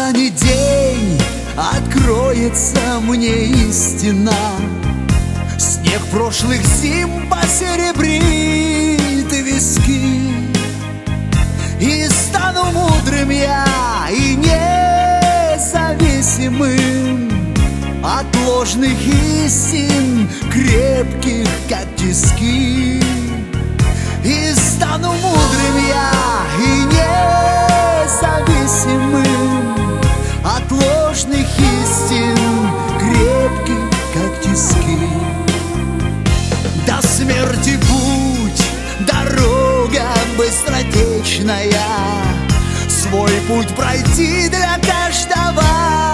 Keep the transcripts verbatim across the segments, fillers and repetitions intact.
Настанет день, откроется мне истина. Снег прошлых зим посеребрит виски, и стану мудрым я и независимым от ложных истин, крепких как тиски. И стану мудрым я и независимым от ложных истин, крепких как тиски. До смерти путь, дорога быстротечная, свой путь пройти для каждого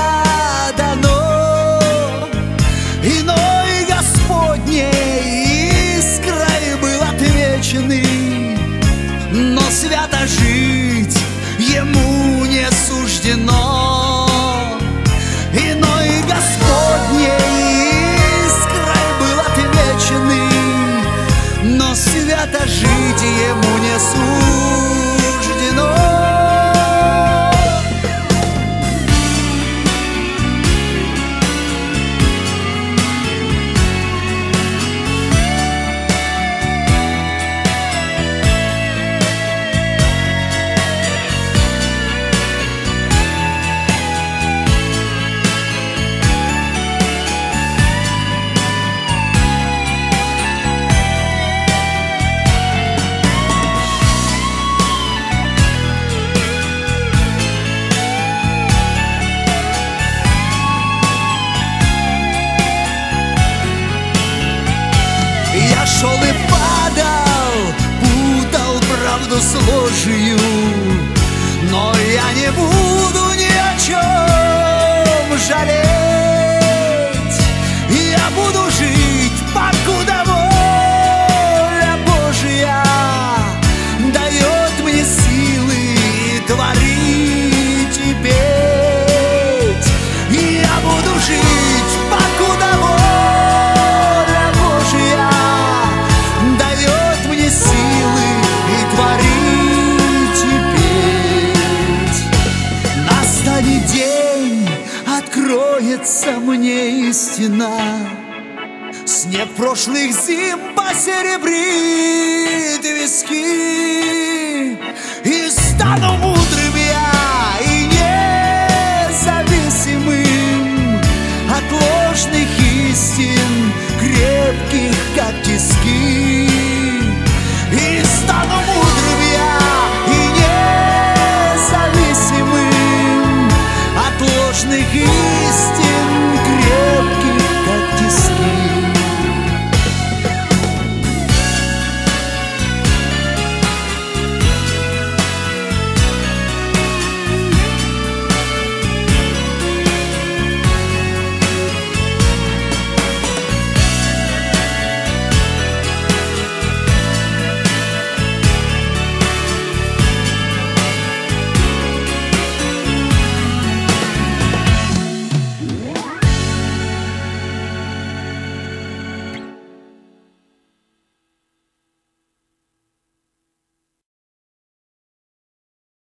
дано. Иной Господней искрой был отмеченный, но свято жить ему не суждено. Иной Господней искрой был отмеченный, но свято жить ему не суждено. Я шел и падал, путал правду с ложью, но я не буду ни о чем жалеть. Я буду жить, покуда воля Божья дает мне силы творить и петь. Я буду жить, покуда воля Божья дает мне силы и творить и петь. Настанет день, откроется мне истина. Снег прошлых зим посеребрит виски, и стану мудрым я и независимым от ложных